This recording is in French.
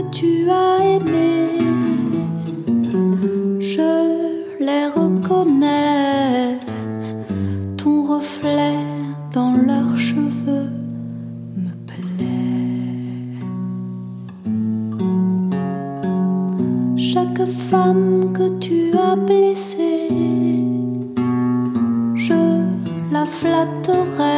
tu as aimées, je les reconnais. Ton reflet dans leurs cheveux me plaît. Chaque femme que tu as blessée, je la flatterai.